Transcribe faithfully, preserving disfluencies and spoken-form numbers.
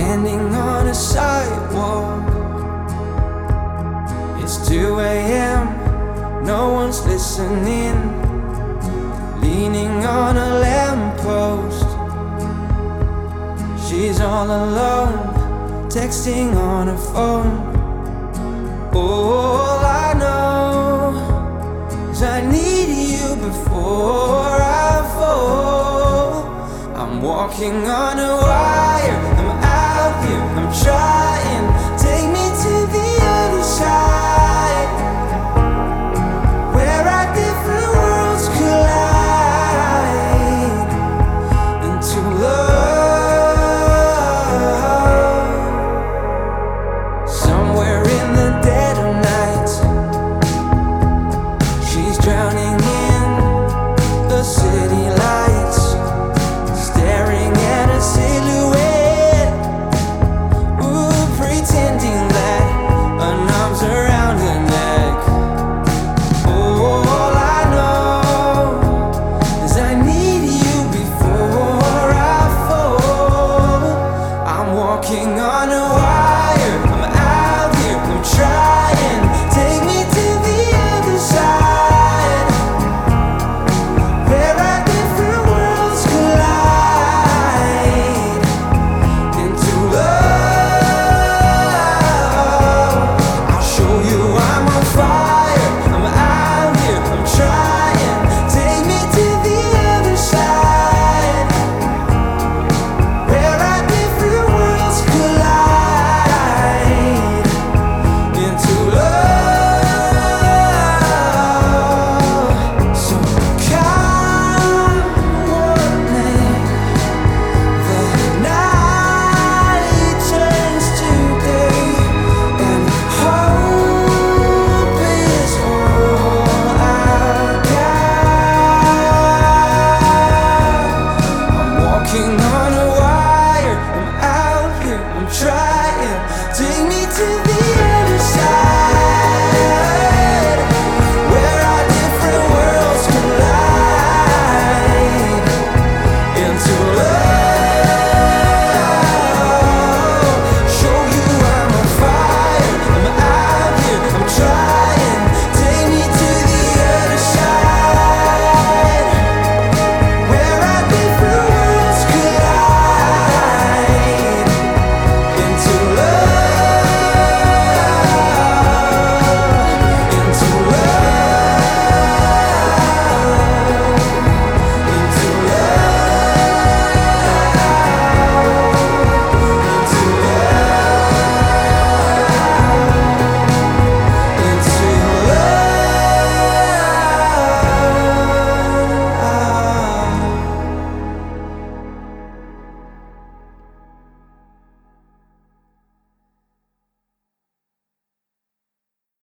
standing on a sidewalk. It's two a m, no one's listening. Leaning on a lamppost, she's all alone, texting on her phone. All I know is I need you before I fall. I'm walking on a wire,